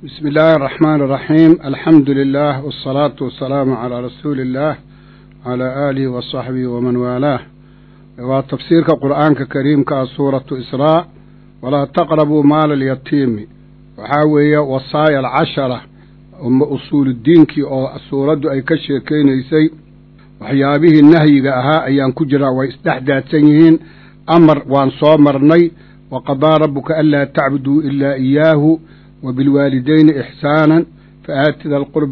بسم الله الرحمن الرحيم. الحمد لله والصلاة والسلام على رسول الله على آله وصحبه ومن والاه. وتفسير القرآن الكريم كسورة إسراء ولا تقربوا مال اليتيم وحاوية وصايا العشرة أصول الدين كي السورة أي كشيكين يسي وحيابه النهي أها أيان كجرا ويستحدث سنين أمر وان صامرني وقضى ربك ألا تعبدوا إلا إياه وبالوالدين إحسانا فآت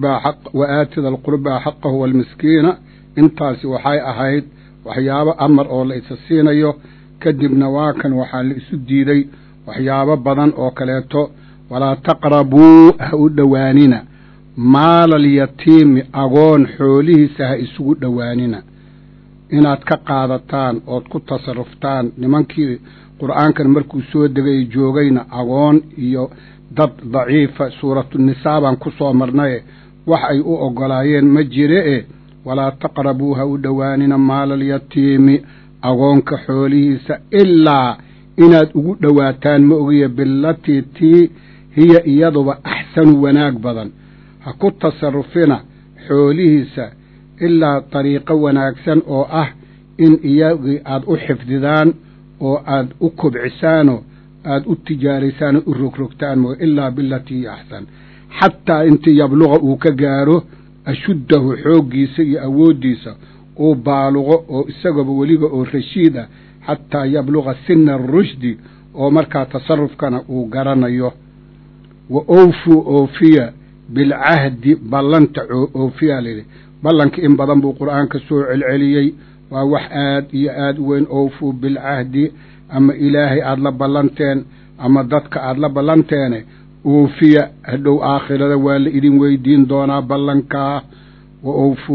ذا القربى حقه والمسكين انتاسي وحي أهيد وحيابا أمر أو لإسسين أيوه كدب نواكا وحال إسديدي وحيابا بدن أو كليتو ولا تقربوا دواننا مال اليتيم أغون حوله سها إسو دواننا إناد كقادتان أو كتصرفتان لمنكي قرآن كان مركو سود دغي جوغينا أغون إيو dad daciifa suuratu nisaa baan ku soo marnaye wax ay u ogolaayeen ma jire walaa taqrabuu ha u dhowaanina maalalyatiimi agoonka xoolihiisa ilaa inaad ugu dhowaataan ma ogiya bilatii tii hiya iyaduba axsanu wanaag badan ha ku tasarufina xoolihiisa ilaa dariiqo wanaagsan oo ah in iyagii aad u xifdidaan oo aad u kobcisaano aad u tijaaraysaan u rogrogtaan ilaa bilatii axsan xataa intii yabluqa uu ka gaaro ashuddahu xooggiisa iyo awooddiisa uu baaluqo oo isagaba weliba oo rashiid ah xataa yabluqa sina arushdi oo markaa tasarufkana uu garanayo wa awfuu oofiya bilcahdi ballanta oofiyaa layidhi ballanka in badan buu qur'aanka soo celceliyey waa wax aad iyo aad u weyn awfuu bilcahdi ama ilaahay aad la ballanteen ama dadka aad la ballanteene oofiya hadhow aakhirada waa la idin weydiin doonaa ballankaa wa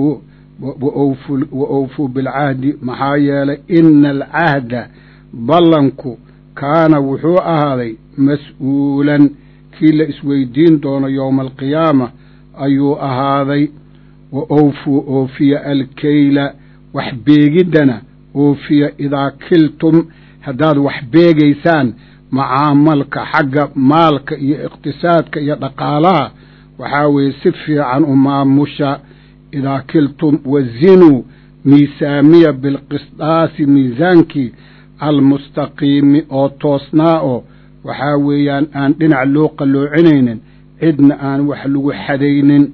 awfuu bilcahdi maxaa yeelay ina alcahda ballanku kaana wuxuu ahaaday mas-uulan kii la isweydiin doono yowma alqiyaama ayuu ahaaday wa awfuu oofiya alkeyla wax beegiddana oofiya idaa kiltum haddaad wax beegaysaan macaamalka xagga maalka iyo iqtisaadka iyo dhaqaalaha waxaa weeye si fiican u maamusha idaa kiltum wazinuu miisaamiya bilqisdaasi miisaankii almustaqiimi oo toosnaa oo waxaa weeyaan aan dhinac loo qalloocinaynin cidna aan wax lagu xadaynin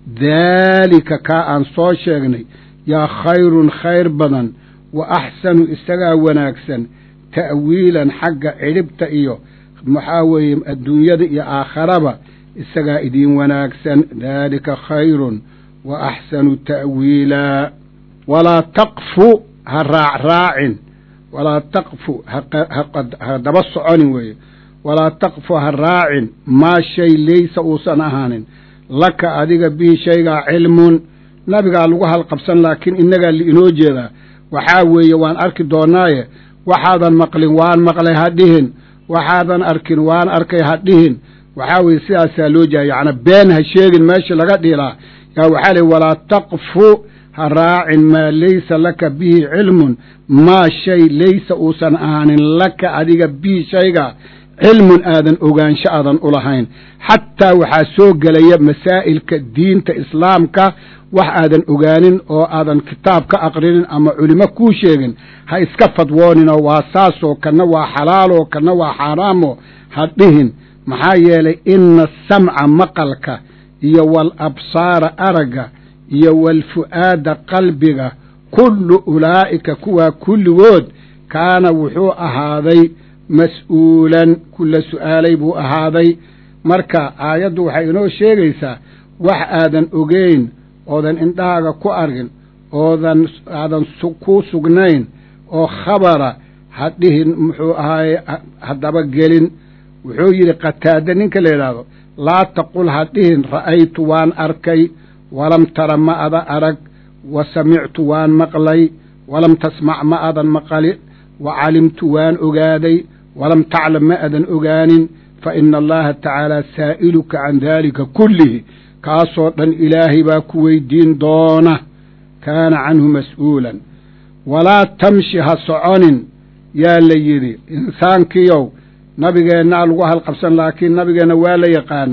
daalika kaa aan soo sheegnay yaa khayrun khayr badan wa axsanu isagaa wanaagsan ta'wiilan xagga cidhibta iyo maxaa weeye adduunyada iyo aakharaba isagaa idiin wanaagsan daalika khayrun wa axsanu ta'wiilaa walaa taqfu ha raacraacin walaa taqfu ha daba soconin weeye walaa taqfu ha raacin maa shay laysa uusan ahaanin laka adiga bihi shaygaa cilmun nabigaa lagu halqabsan laakiin innagaa liinoo jeedaa waxaa weeye waan arki doonaaye waxaadan maqlin waan maqlay ha dhihin waxaadan arkin waan arkay ha dhihin waxaa weeye sidaasaa loo jeeda yacnaa been ha sheegin meesha laga dhilaa yaa waxaa leey walaa taqfu ha raacin maa laysa laka bihi cilmun maa shay laysa uusan ahaanin laka adiga bihi shayga cilmun aadan ogaansho aadan u lahayn xataa waxaa soo gelaya masaa'ilka diinta islaamka wax aadan ogaanin oo aadan kitaab ka aqrinin ama culimo kuu sheegin ha iska fadwooninoo waa saasoo kanna waa xalaaloo kanna waa xaaraamoo ha dhihin maxaa yeelay ina asamca maqalka iyo waalabsaara aragga iyo waalfu'aada qalbiga kullu ulaa'ika kuwaa kulligood kaana wuxuu ahaaday mas-uulan kula su'aalay buu ahaaday marka aayaddu waxay inoo sheegaysaa wax aadan ogeyn oodan indhahaaga ku argin aadan kuu sugnayn oo khabara ha dhihin muxuu ahaaye haddaba gelin wuxuu yidhi qataada ninka la yidhaahdo laa taqul ha dhihin ra'aytu waan arkay walam tara ma ada arag wa samictu waan maqlay walam tasmac ma adan maqali wa calimtu waan ogaaday walam taclam ma adan ogaanin fa ina allaha tacaala saa'iluka can daalika kullihi kaasoo dhan ilaahay baa ku weydiin doona kaana canhu mas'uulan walaa tamshi ha soconin yaa la yidhi insaankiyow nabigeennaa lagu halqabsan laakiin nabigeenna waa la yaqaanaa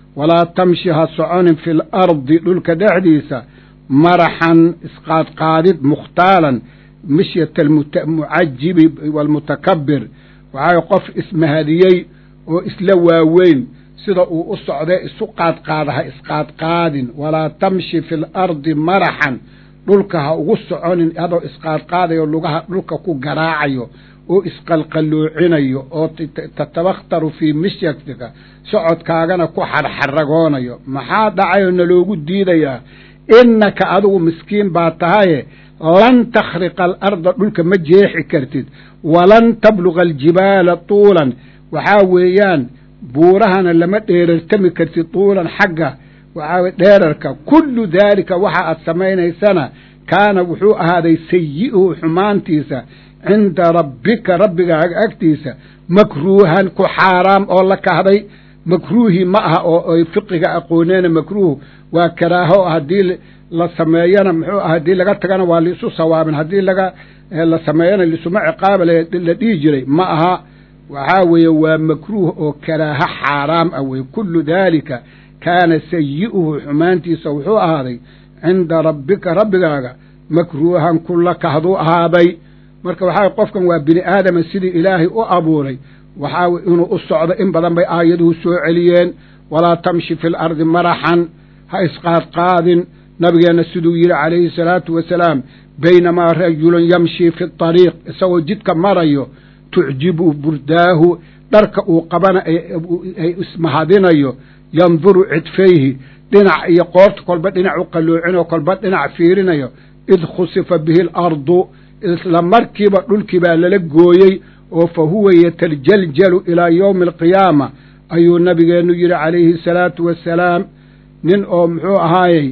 walaa tamshi ha soconin fi lardi dhulka dhexdiisa maraxan isqaadqaadid mukhtaalan mishyata almucajibi waalmutakabir waxaa qof ismahadiyey oo isla waaweyn sida uu u socday isu qaadqaada ha isqaadqaadin walaa tamshi fi lardi maraxan dhulka ha ugu soconin adoo isqaadqaadayo lugaha dhulka ku garaacayo oo isqalqalloocinayo oo tatabakhtaru fii mishyatika socodkaagana ku xarxaragoonayo maxaa dhacayoo naloogu diidayaa innaka adigu miskiin baa tahaye lan takhriqa alarda dhulka ma jeexi kartid walan tabluga aljibaala tuulan waxaa weeyaan buurahana lama dheerartami kartid tuulan xagga waxaa dheerarka kullu daalika waxa aad samaynaysana kaana wuxuu ahaaday sayi'uhu xumaantiisa cinda rabbika rabbigaaga agtiisa makruuhan ku xaaraam oo la kahday makruuhi ma aha oo ay fiqiga aqooneena makruuh waa karaaho haddii la sameeyana muxuu aha haddii laga tagana waa liisu sawaabin haddii la sameeyana liisuma ciqaaba la dhihi jiray ma aha waxaa weeye waa makruuh oo karaaho xaaraam ah weye kullu daalika kaana sayi'uhu xumaantiisa wuxuu ahaaday cinda rabbika rabbigaaga makruuhan kula kahduu ahaaday marka waxaa qofkan waa bini aadama sidii ilaahay u abuuray waxaa inuu u socdo in badan bay aayaduhu soo celiyeen walaa tamshi fi lardi maraxan ha isqaadqaadin nabigeenna siduu yidhi calayhi salaatu wasalaam baynamaa rajulun yamshi fi طariiq isagoo jidka marayo tucjibu burdaahu dharka uu qabana ay ismahadinayo yanduru cidfayhi dhinac iyo qoorta kolba dhinac u qalloocinayo kolba dhinac fiirinayo id khusifa bihi alardu isla markiiba dhulkii baa lala gooyey oo fa huwa yataljaljalu ilaa yowmi alqiyaama ayuu nabigeennu yidhi calayhi salaatu wassalaam nin oo muxuu ahaayey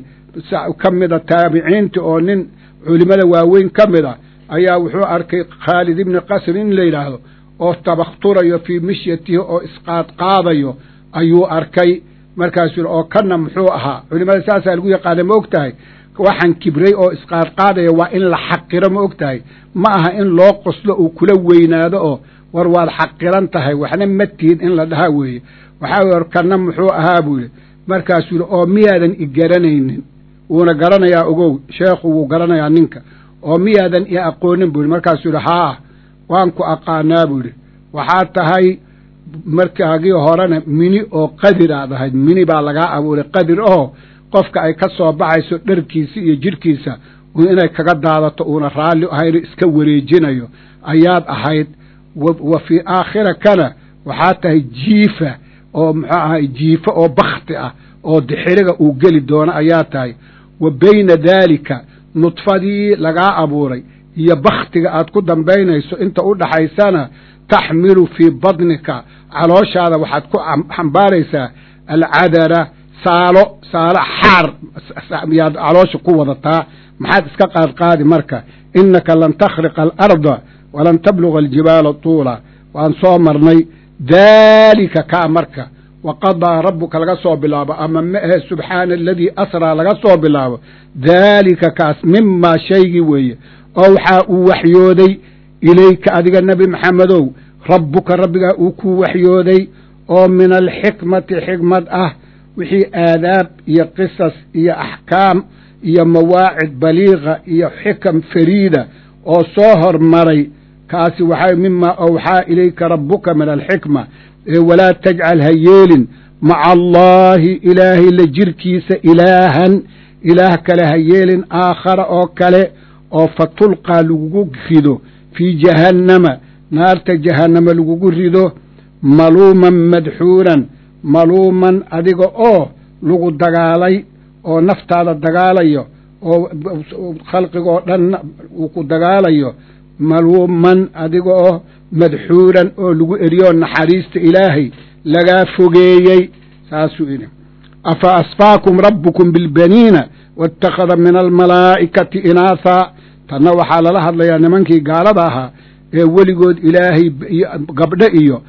ka mida taabiciinta oo nin culimmada waaweyn ka mid a ayaa wuxuu arkay khaalid ibni qasr in la yidhaahdo oo tabakhturayo fii mishyatihi oo isqaadqaadayo ayuu arkay markaasuu oo kana muxuu ahaa culimmada saasaa lagu yaqaana ma og tahay waxaan kibray oo isqaadqaadaya waa in la xaqiro ma og tahay ma aha in loo qoslo uu kula weynaado oo war waad xaqiran tahay waxna ma tihid in la dhahaa weeye waxaa weye kana muxuu ahaa buu yidhi markaasuu yidhi oo miyaadan i garanaynin wuuna garanayaa ogow sheekhu wuu garanayaa ninka oo miyaadan i aqoonin buu yidhi markaasuu yidhi haa waan ku aqaanaa buu yidhi waxaa tahay markaagii horena mini oo qadir aad ahayd mini baa lagaa abuuray qadir oo qofka ay ka soo baxayso dharkiisa iyo jidhkiisa inay kaga daadato uuna raalli ahayno iska wareejinayo ayaad ahayd wa fii aakhira kana waxaa tahay jiifa oo muxuu ahay jiifo oo bakti ah oo dixiriga uu geli doono ayaa tahay wa bayna daalika nudfadii lagaa abuuray iyo baktiga aad ku dambaynayso inta u dhaxaysana taxmilu fii badnika calooshaada waxaad ku xambaaraysaa alcadara saalo xaar yaad caloosha ku wadataa maxaad iska qaadqaadi marka innaka lan takhriqa alarda walan tabluga aljibaala tuula waan soo marnay daalika kaa marka waqadaa rabbuka laga soo bilaabo ama ma ahe subxaana aladii asraa laga soo bilaabo daalika kaas mimaa shaygii weeye oo waxaa uu waxyooday ilayka adiga nebi maxamedow rabbuka rabbigaa uu kuu waxyooday oo min alxikmati xikmad ah wixii aadaab iyo qisas iyo axkaam iyo mawaacid baliiqa iyo xikam fariida oo soo hormaray kaasi waxaa mimaa awxaa ilayka rabbuka min alxikma walaa tajcal ha yeelin maca allaahi ilaahay la jirkiisa ilaahan ilaah kale ha yeelin aakhara oo kale oo fatulqaa lagugu rido fii jahannama naarta jahannama lagugu rido maluuman madxuuran maluuman adiga oo lagu dagaalay oo naftaada dagaalayo oo khalqigoo dhan uu ku dagaalayo maluuman adiga oo madxuuran oo lagu eriyoo naxariista ilaahay lagaa fogeeyey saasuu idhi afa asfaakum rabbukum bilbaniina waاtakhada min almalaa'ikati inaathaa tanna waxaa lala hadlayaa nimankii gaalada ahaa ee weligood ilaahay gabdho iyo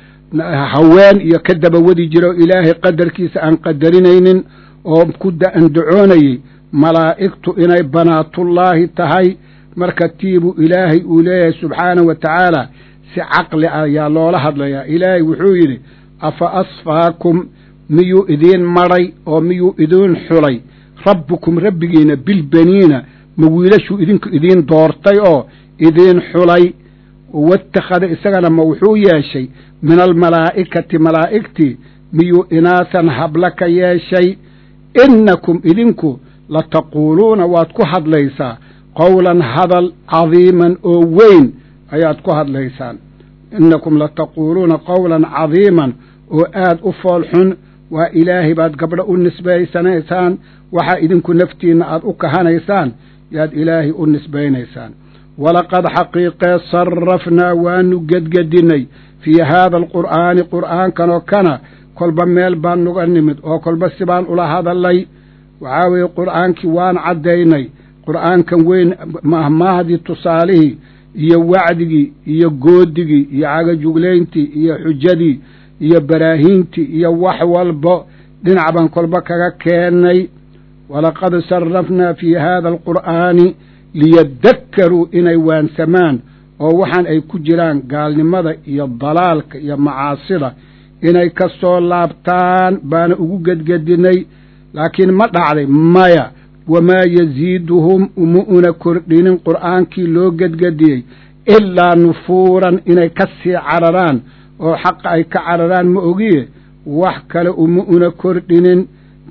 haween iyo ka dabawadi jiro ilaahay qadarkiisa aan qadarinaynin oo ku andacoonayey malaa'igtu inay banaatullaahi tahay marka tiibuu ilaahay uu leeyahay subxaanahu wa tacaala si caqli ah ayaa loola hadlayaa ilaahay wuxuu yidhi afa asfaakum miyuu idiin maray oo miyuu idiin xulay rabbukum rabbigiina bilbaniina ma wiilashuu idinku idiin doortay oo idiin xulay wattakhada isagana ma wuxuu yeeshay min almalaa'ikati malaa'igtii miyuu inaasan habla ka yeeshay innakum idinku lataquuluuna waad ku hadlaysaa qowlan hadal cadiiman oo weyn ayaad ku hadlaysaan innakum lataquuluuna qowlan cadiiman oo aad u foolxun waa ilaahay baad gabdho u nisbaysanaysaan waxaa idinku naftiinna aad u kahanaysaan yaad ilaahay u nisbaynaysaan walaqad xaqiiqee sarrafnaa waanu gedgedinnay fii haada alqur'aani qur'aankanoo kana kolba meel baan nuga nimid oo kolba sibaan ula hadallay waxaa weeye qur'aankii waan caddaynay qur'aankan weyn mahmaahdii tusaalihii iyo wacdigii iyo goodigii iyo cagajuglayntii iyo xujadii iyo baraahiintii iyo wax walbo dhinac baan kolba kaga keennay walaqad sarrafnaa fii haada alqur'aani liyadakkaruu inay waansamaan oo waxaan ay ku jiraan gaalnimada iyo dalaalka iyo macaasida inay ka soo laabtaan baana ugu gedgedinnay laakiin ma dhacday maya wamaa yasiiduhum uma una kordhinin qur'aankii loo gedgediyey ilaa nufuuran inay ka sii cararaan oo xaqa ay ka cararaan ma ogiye wax kale uma una kordhinin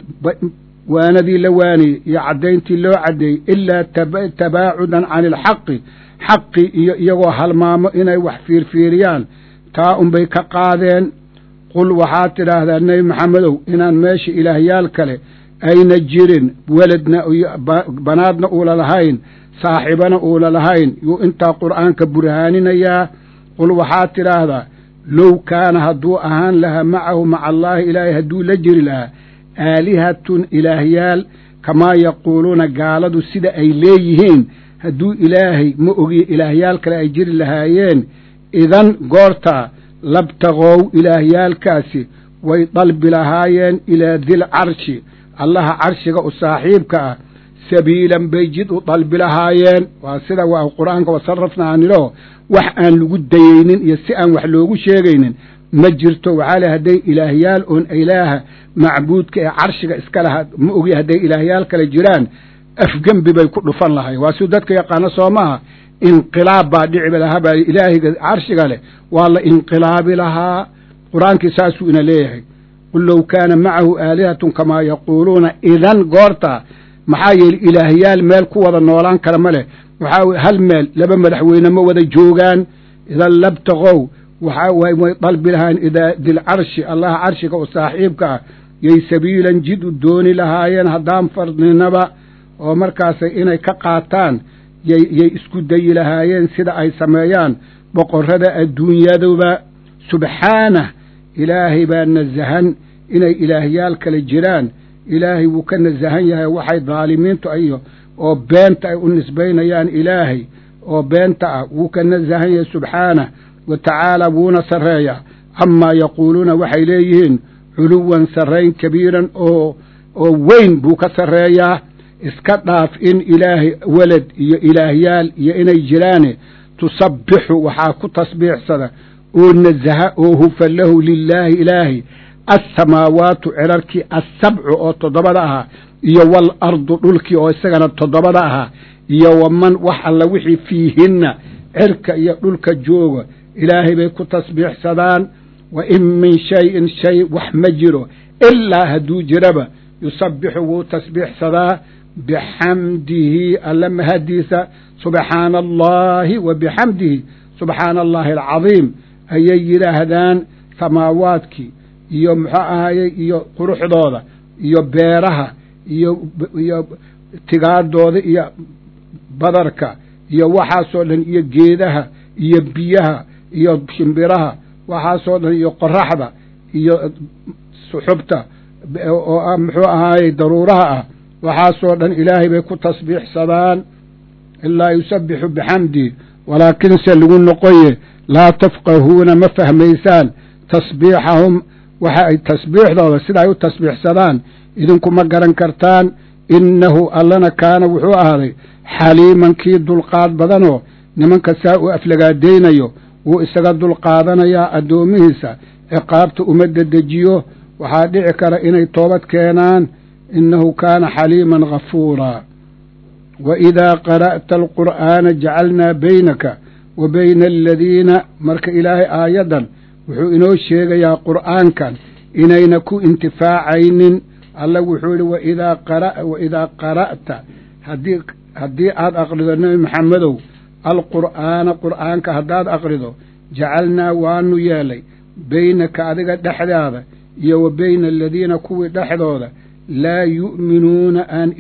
waanadii la waaniyey iyo caddayntii loo caddeeyey ilaa tabaacudan cani alxaqi xaqi iyo iyagoo halmaamo inay wax fiirfiiriyaan taa unbay ka qaadeen qul waxaad tidhaahdaa nebi maxamedow inaan meesha ilaahyaal kale ayna jirin weladna banaadna uula lahayn saaxibana uula lahayn yuu intaa qur'aanka burhaaninayaa qul waxaad tidhaahdaa low kaana hadduu ahaan lahaa macahu maca allaahi ilaahay hadduu la jiri lahaa aalihatun ilaahyaal kamaa yaquuluuna gaaladu sida ay leeyihiin hadduu ilaahay ma ogiye ilaahyaal kale ay jiri lahaayeen idan goortaa labtaqow ilaahyaalkaasi way dalbi lahaayeen ilaa dil carshi allaha carshiga u saaxiibka ah sabiilan bay jid u dalbi lahaayeen waa sida waa qur'aanka wasarrafnaa anilo wax aan lagu dayaynin iyo si aan wax loogu sheegaynin ma jirto waxaa le hadday ilaahyaal oon ilaaha macbuudka ee carshiga iska lahaa ma ogi hadday ilaahyaal kale jiraan afgembi bay ku dhufan lahay waa siu dadka yaqaano soo maaha inqilaab baa dhiciba lahaa baa ilaahiga carshiga leh waa la inqilaabi lahaa qur-aankii saasuu ina leeyahay qul low kaana macahu aalihatun kamaa yaquuluuna idan goortaa maxaa yeelay ilaahyaal meel ku wada noolaan kara ma leh waxaa hal meel laba madaxweyne ma wada joogaan idan labtaqow waxaa way dalbi lahaayeen idaa dilcarshi allaha carshiga oo saaxiibka ah yay sabiilan jid u dooni lahaayeen haddaan fardninaba oo markaasay inay ka qaataan yay isku dayi lahaayeen sida ay sameeyaan boqorrada adduunyaduba subxaanah ilaahay baa nasahan inay ilaahyaal kale jiraan ilaahay wuu ka nasahan yahay waxay daalimiintu iyo oo beenta ay u nisbaynayaan ilaahay oo beenta ah wuu ka nasahan yahay subxaanah wa tacaala wuuna sarreeyaa camaa yaquuluuna waxay leeyihiin culuwan sarrayn kabiiran oo weyn buu ka sarreeyaa iska dhaaf in ilaahay welad iyo ilaahyaal iyo inay jiraane tusabbixu waxaa ku tasbiixsada oo nasaha oo hufa lahu lilaahi ilaahi assamaawaatu cirarkii assabcu oo toddobada ahaa iyo waalardu dhulkii oo isagana toddobada ahaa iyo waman wax alla wixii fiihinna cirka iyo dhulka jooga ilaahay bay ku tasbiixsadaan wa in min shayin shay wax ma jiro ilaa hadduu jiraba yusabbixu wuu tasbiixsadaa bixamdihi alla mahadiisa subxaana allaahi wa bixamdihi subxaana allaahi alcadiim ayay yidhaahdaan samaawaadkii iyo muxuu ahayey iyo quruxdooda iyo beeraha iyo tigaadooda iyo badarka iyo waxaasoo dhan iyo geedaha iyo biyaha iyo shimbiraha waxaasoo dhan iyo qoraxda iyo suxubta oo ah muxuu ahaayey daruuraha ah waxaasoo dhan ilaahay bay ku tasbiixsadaan ilaa yusabbixu bixamdihi walaakinse lagu noqoye laa tafqahuuna ma fahmaysaan tasbiixahum waxa ay tasbiixdooda sida ay u tasbiixsadaan idinku ma garan kartaan innahu allana kaana wuxuu ahaaday xaliiman kii dulqaad badanoo nimanka saa u aflagaadaynayo wuu isaga dulqaadanayaa addoomihiisa ciqaabta uma dedejiyo وحادع كر إني توبت كينان إنه كان حليما غفورا وإذا قرأت القرآن جعلنا بينك وبين الذين مرك إلهي آيدا وحو إنو الشيغ يا قرآن كان إنينكو انتفاعين الله وحول وإذا قرأت هدي عاد أقرض النبي محمد القرآن كهداد أقرضه جعلنا وانو يالي بينك أدقى دحدادا وبين الذين كوي دحدادا لا يؤمنون أن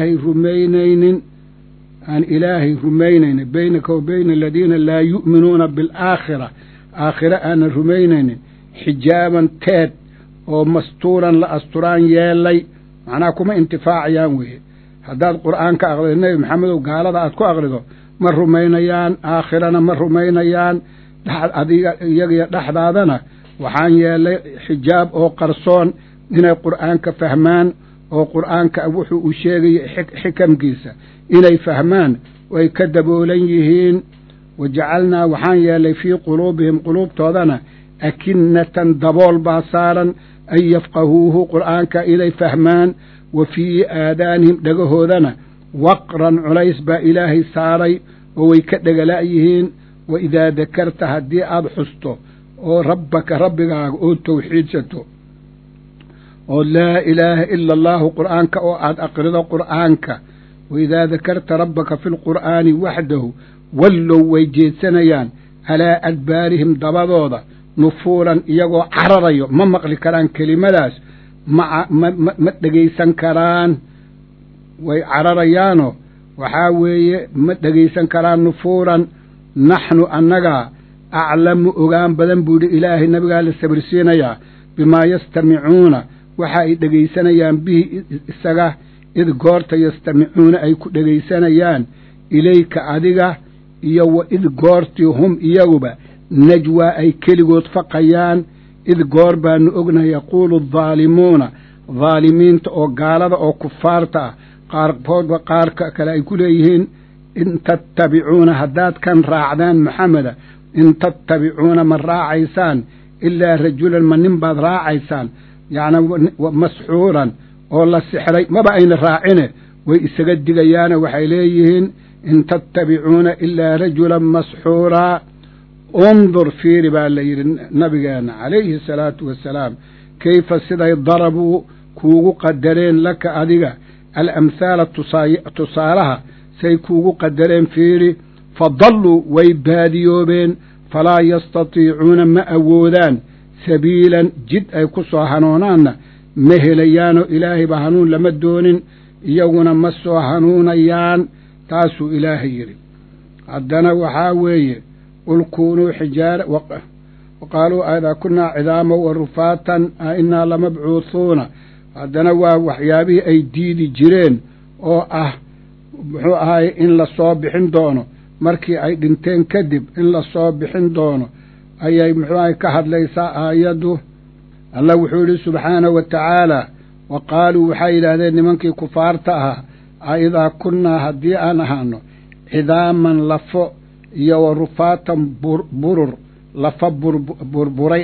إلهي رمينين بينك وبين الذين لا يؤمنون بالآخرة آخرة أن رمينين حجابا تاد ومستورا لأستران يالي معناكم انتفاع يانوه هذا القرآن كأغلق النبي محمد وقال هذا أتكو أغلقه من رمينيان آخرنا من رمينيان دحدادنا وحان يالي حجاب أو قرصون من القرآن كفهمان أو قرآن كأبوحو أشيغي حكم كيسا إلي فهمان ويكدبوا ليهين وجعلنا وحان يالي في قلوبهم قلوب توضنا أكنة دبول باصارا أن يفقهوه قرآن كإلي فهمان وفي آذانهم دقهودنا وقرا عليس با إلهي ساري ويكدق لأيهين وإذا ذكرت هدي أبحثته ربك أو توحيد ستو لا إله إلا الله قرآنك أو أقرض قرآنك وإذا ذكرت ربك في القرآن وحده ولوا ويجيد سنيان على أدبارهم ضبضوضا نفورا يقو عرريو ما مقل كران كلمة لاس ما تقيسان كران وعرريانو وحاوي ما تقيسان كران نفورا نحن أننا أعلم أغام بدن بود إله النبي قال السبرسينيا بما يستمعون وحا دغيسنيان به اسغا إذ قرت يستمعون أي دغيسنيان إليك أدغا يو إذ قرت هم إيوبا نجوى أي كلغوت فقيان إذ قربان أغنى يقول الظالمون ظالمين أو قالة أو كفارتا قارقود وقارك كلا يكوليهن إن تتبعون هداد كان راعدان محمد إن تتبعون من راعيسان إلا رجلا من ننبض راعيسان يعني مسحورا والله السحري ما بأين راعينه ويسجد دقيانا وحيليهن إن تتبعون إلا رجلا مسحورا انظر في ربا نبينا عليه الصلاة والسلام كيف سيدا ضربوا كوغو قدرين لك أدقى الأمثال تصارها سيكوغو قدرين فيري فضلوا ويباديوبين فلا يستطيعون ما أودان سبيلا جد أي كسوا هنونان مهليان إلهي بهنون لمدون يونا مسوا هنونيان تاسو إلهي عدنا وحاوي قل كونوا حجارة وقالوا إذا كنا عظاما ورفاتا إنا لمبعوثون عدنا وحيابي أي ديدي جيرين أو هاي إن لصوبحين دونه markii ay dhinteen kadib in la soo bixin doono ayay muxuu ka hadlaysaa aayadu Allah wuxuu yiri subhanahu wa ta'ala wa qaalu waxay ilaahdeen nimankii kufaarta ahaa ayda kunna hadii aan ahaano idaaman lafo iyo rufaatan burur lafa burburay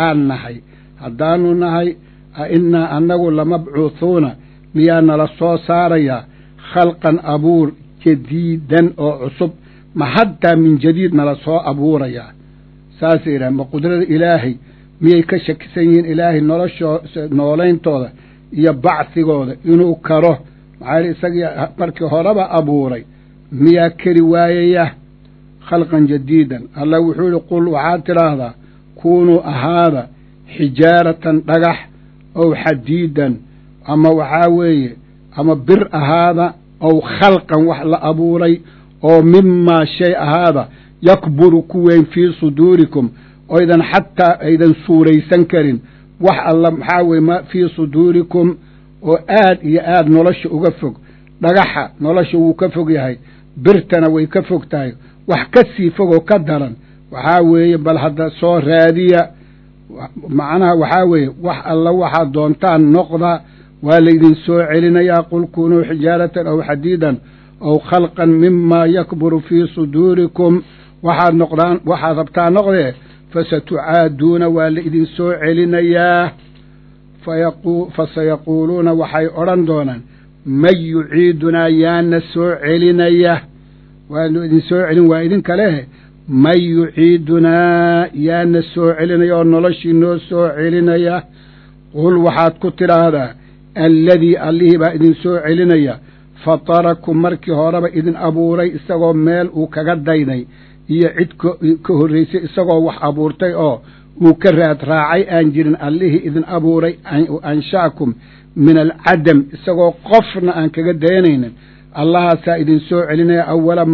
haddaanu nahay inna annagu lamabcuuthuna miyana la soo saaraya khalqan abuur jadiidan oo cusub ما حتى من جديد نلصوا أبوريا ساسيرا ما قدرة إلهي مية كشك سين إلهي نولين طولا يبعث قولا إنه كره معاري سقيا مركي هربا أبوري مية كرواية خلقا جديدا الله وحول قل وعاتر هذا كونوا هذا حجارة رقح أو حديدا أما وحاوي أما بر هذا أو خلقا وحل أبوري أو مما شيء هذا يكبر كوين في صدوركم أيضا حتى أيضا سوري سنكرين وح الله محاوي ما في صدوركم وآد نلش أقفق رقحة نلش وكفق يهي برتنا ويكفق تاي وحكسي فوق قدرا وحاوي بل هذا صور رادية معناها وحاوي وح الله وحد دونتان نقضة والذين سوعلنا يقول كونوا حجارة أو حديدا أو خلقا مما يكبر في صدوركم وحد نقران وحد ابتع نقره فستعادون والذين سوعلنا ياه fasayaquuluuna waxay odhan doonaan man yuciidunaa yaana soo celinaya waanu idin soo celin waa idinka lehe man yuciidunaa yaana soo celinaya oo noloshii noo soo celinaya qul waxaad ku tidhaahdaa alladii allihii baa idin soo celinaya fatarakum markii horeba idin abuuray isagoo meel uu kaga daynay iyo cid ka horraysay isagoo wax abuurtay oo uu ka raad raacay aan jirin allihii idin abuuray ansha'akum min alcadam isagoo qofna aan kaga dayanaynin allahaasaa idin soo celinaya awala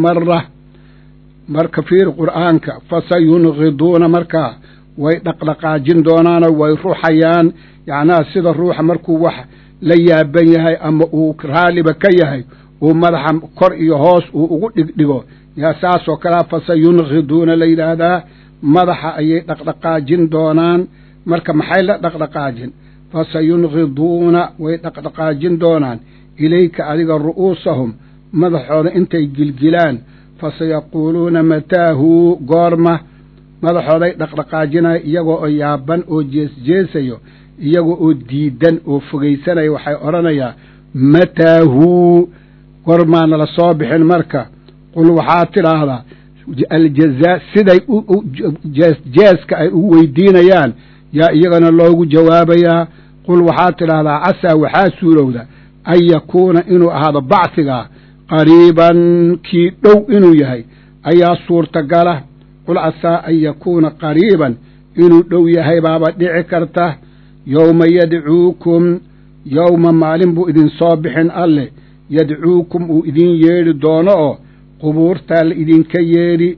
marka fiir qur'aanka fasayunqiduuna markaa way dhaqdhaqaajin doonaanoo way ruxayaan yacnaha sida ruuxa markuu wax la yaaban yahay ama uu raaliba ka yahay uu madaxa kor iyo hoos uu ugu dhigdhigo yaa saasoo kalea fasayunqiduuna la yidhaahdaa madaxa ayay dhaqdhaqaajin doonaan marka maxay la dhaqdhaqaajin fasayunqiduuna way dhaqdhaqaajin doonaan ilayka adiga ru'uusahum madaxooda intay gilgilaan fasayaquuluuna mataahu goorma madaxooday dhaqdhaqaajinaya iyagoo oo yaaban oo jeesjeesayo iyagoo oo diidan oo fogaysanaya waxay odhanayaa mataahu goormaana la soo bixin marka qul waxaad tidhaahdaa aljazaa siday jeeska ay u weydiinayaan yaa iyagana loogu jawaabayaa qul waxaad tidhaahdaa casaa waxaa suurowda an yakuuna inuu ahaado bacsigaa qariiban kii dhow inuu yahay ayaa suurtagala qul casaa an yakuuna qariiban inuu dhow yahay baaba dhici karta yowma yadcuukum yowma maalin buu idin soo bixin alleh yadcuukum uu idin yeedhi doono oo qubuurtaa la idinka yeedhi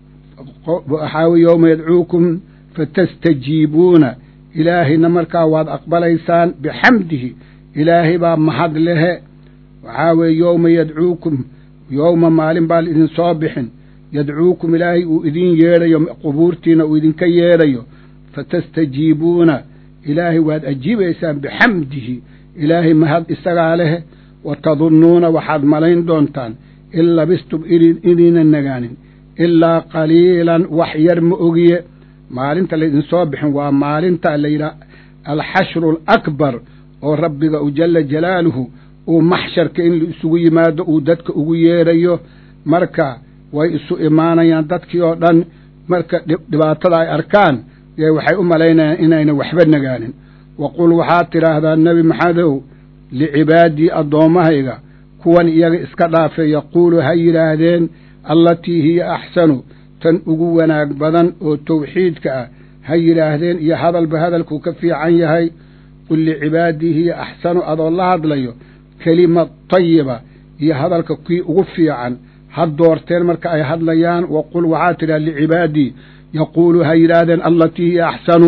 waxaa weye yowma yadcuukum fatastajiibuuna ilaahayna markaa waad aqbalaysaan bixamdihi ilaahay baa mahad lehe waxaa weeye yowma yadcuukum yowma maalin baa la idin soo bixin yadcuukum ilaahay uu idin yeedhayo qubuurtiina uu idinka yeedhayo fatastajiibuuna ilaahay waad ajiibaysaan bixamdihi ilaahay mahad isagaa lehe wa tadunnuuna waxaad malayn doontaan in labistum idiina nagaanin ilaa qaliilan wax yar ma ogiye maalinta laydin soo bixin waa maalinta la yidhaha alxashru alakbar oo rabbiga u jalla jalaaluhu uu maxsharka in la isugu yimaado uu dadka ugu yeedhayo marka way isu imaanayaan dadkii oo dhan marka dhibaatada ay arkaan yee waxay u malaynayaan inayna waxba nagaanin waqul waxaad tidhaahdaa nebi maxamedow licibaadii addoommahayga kuwan iyaga iska dhaafay yaquulu ha yidhaahdeen allatii hiya axsanu tan ugu wanaag badan oo tawxiidka ah ha yidhaahdeen iyo hadalba hadalkuu ka fiican yahay qul licibaadii hiya axsanu adoo la hadlayo kelima tayiba iyo hadalka kii ugu fiican ha doorteen marka ay hadlayaan waqul waxaa tidhaha licibaadii yaquulu ha yidhaahdeen allatii hiya axsanu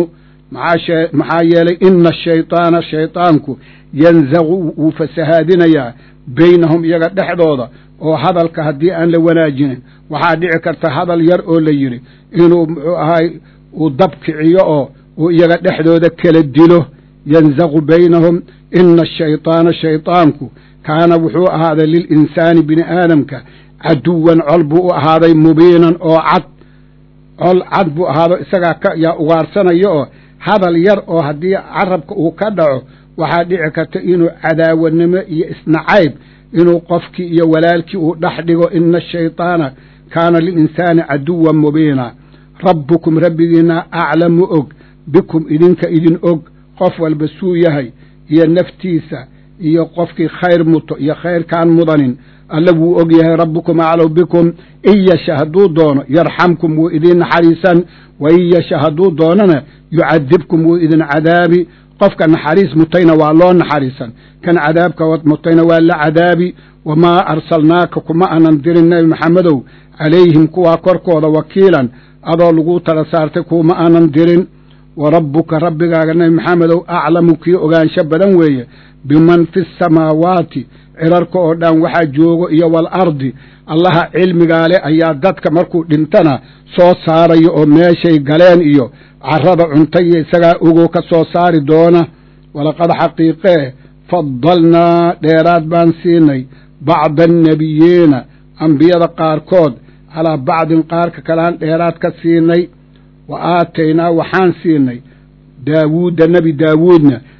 maxaa yeelay ina ashayطaana shayطaanku yanzagu wuu fasahaadinayaa baynahum iyaga dhexdooda oo hadalka haddii aan la wanaajinin waxaa dhici karta hadal yar oo la yidhi inuu muxuu ahay uu dab kiciyo oo uu iyaga dhexdooda kala dilo yanzagu baynahum ina ashayطaana shayطaanku kaana wuxuu ahaaday lilinsaani bini aadamka caduwan col buu u ahaaday mubiinan oo cad col cad buu ahaado isagaa yaa ugaarsanaya oo hadal yar oo haddii carabka uu ka dhaco waxaa dhici karta inuu cadaawadnimo iyo isnacayb inuu qofkii iyo walaalkii uu dhex dhigo ina ashayطaana kaana lilinsaani caduwan mubiina rabbukum rabbigiina aclamu og bikum idinka idin og qof walba suu yahay iyo naftiisa iyo qofkii khayr muto iyo khayrkaan mudanin alla wuu og yahay rabbukum aclamu bikum in yasha hadduu doono yarxamkum wuu idin naxariisan wa in yasha hadduu doonana yucadibkum wuu idin cadaabi qofka naxariis mutayna waa loo naxariisan kan cadaabka mutayna waa la cadaabi wamaa arsalnaaka kuma aanan dirin nebi maxamedow calayhim kuwaa korkooda wakiilan adoo lagu tala saartay kuma aanan dirin wa rabbuka rabbigaaga nebi maxamedow aclamu kii ogaansho badan weeye biman fi samaawaati cirarka oo dhan waxaa joogo iyo waalardi allaha cilmigaa leh ayaa dadka markuu dhintana soo saarayo oo meeshay galeen iyo carrada cuntaiyo isagaa ogoo ka soo saari doona walaqad xaqiiqee fadalnaa dheeraad baan siinay bacda annebiyiina ambiyada qaarkood calaa bacdin qaarka kaleaan dheeraad ka siinay wa aataynaa waxaan siinay daawuudda nebi daawuudna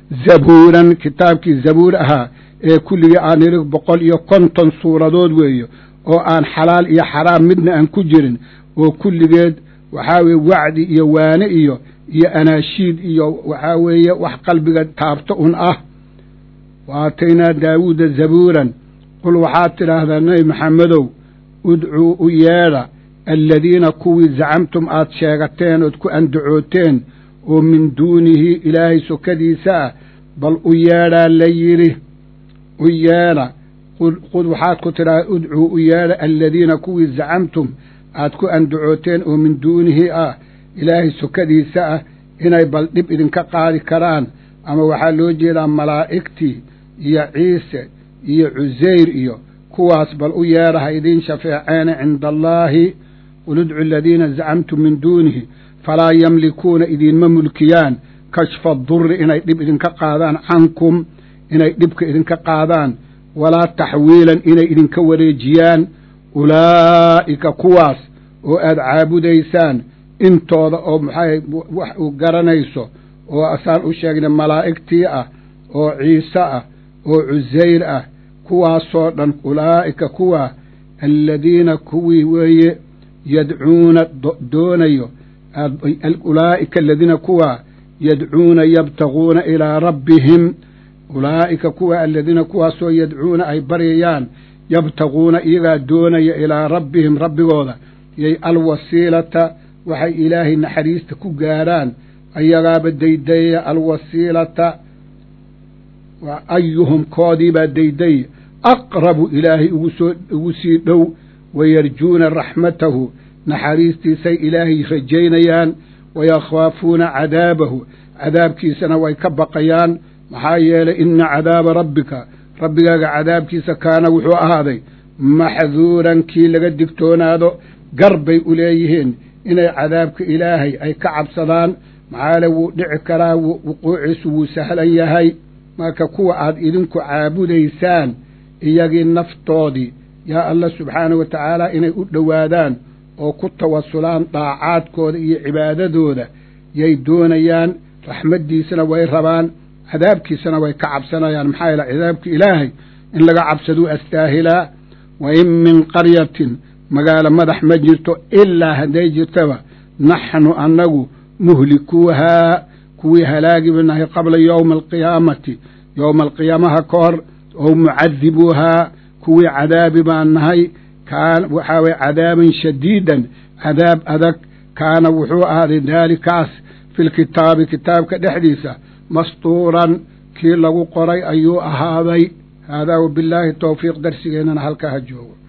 zabuuran kitaabkii zabuur ahaa ee kulligii aan idhi 150 suuradood weeye oo aan xalaal iyo xaraam midna aan ku jirin oo kulligeed waxaa weeye wacdi iyo waane iyo anaashiid iyo waxaa weeye wax qalbiga taabto un ah waataynaa daawuuda zabuuran qul waxaad tidhaahdaa nebi maxamedow udcuu u yeedha aladiina kuwii zacamtum aad sheegateen ood ku andacooteen oo min duunihi ilaahay sokadiisa ah bal u yeedhaa la yidhi u yeedha qul waxaad ku tidhaahdaa udcuu u yeedha aladiina kuwii zacamtum aad ku andacooteen oo min duunihi ah ilaahay sokadiisa ah inay bal dhib idinka qaadi karaan ama waxaa loo jeedaa malaa'igtii iyo ciise iyo cusayr iyo kuwaas bal u yeedha ha idiin shafeeceene cinda allaahi qul udcu aladiina zacamtum min duunihi falaa yamlikuuna idiinma mulkiyaan kashfa durri inay dhib idinka qaadaan cankum inay dhibka idinka qaadaan walaa taxwiilan inay idinka wareejiyaan ulaa'ika kuwaas oo aad caabudaysaan intooda oo maxay wax u garanayso oo asaan u sheegnay malaa'igtii ah oo ciise ah oo cusayr ah kuwaasoo dhan ulaa'ika kuwa aladiina kuwii weeye yadcuuna doonayo ulaa'ika aladiina kuwa yadcuuna yabtaguuna ilaa rabbihim ulaa'ika kuwa aladiina kuwaasoo yadcuuna ay baryayaan yabtaguuna iyagaa doonaya ilaa rabbihim rabbigooda yay alwasiilata waxay ilaahay naxariista ku gaadhaan ayagaaba daydayaya alwasiilata waa ayuhum koodiibaa daydaya aqrabu ilaahay ugu sii dhow wayarjuuna raxmatahu naxariistiisay ilaahay rajaynayaan wayakhaafuuna cadaabahu cadaabkiisana way ka baqayaan maxaa yeelay ina cadaaba rabbika rabbigaaga cadaabkiisa kaana wuxuu ahaaday maxduuran kii laga digtoonaado gar bay u leeyihiin inay cadaabka ilaahay ay ka cabsadaan maxaale wuu dhici karaa wuquuciisu wuu sahlan yahay marka kuwa aad idinku caabudaysaan iyagii naftoodii yaa allah subxaanahu wa tacaala inay u dhowaadaan oo ku tawasulaan daacaadkooda iyo cibaadadooda yay doonayaan raxmaddiisana way rabaan cadaabkiisana way ka cabsanayaan maxaa yeele cadaabka ilaahay in laga cabsaduu astaahilaa wa in min qaryatin magaalo madax ma jirto ilaa hadday jirtaba naxnu annagu muhlikuuhaa kuwii halaagi banahay qabla yowma alqiyaamati yowma alqiyaamaha ka hor oo mucadibuuhaa kuwii cadaabi baan nahay waxaa weye cadaaban shadiidan cadaab adag kaana wuxuu ahaaday daalikaas fi lkitaabi kitaabka dhexdiisa mastuuran kii lagu qoray ayuu ahaaday haadaa wabillaahi towfiiq darsigeennana halkaa ha joogo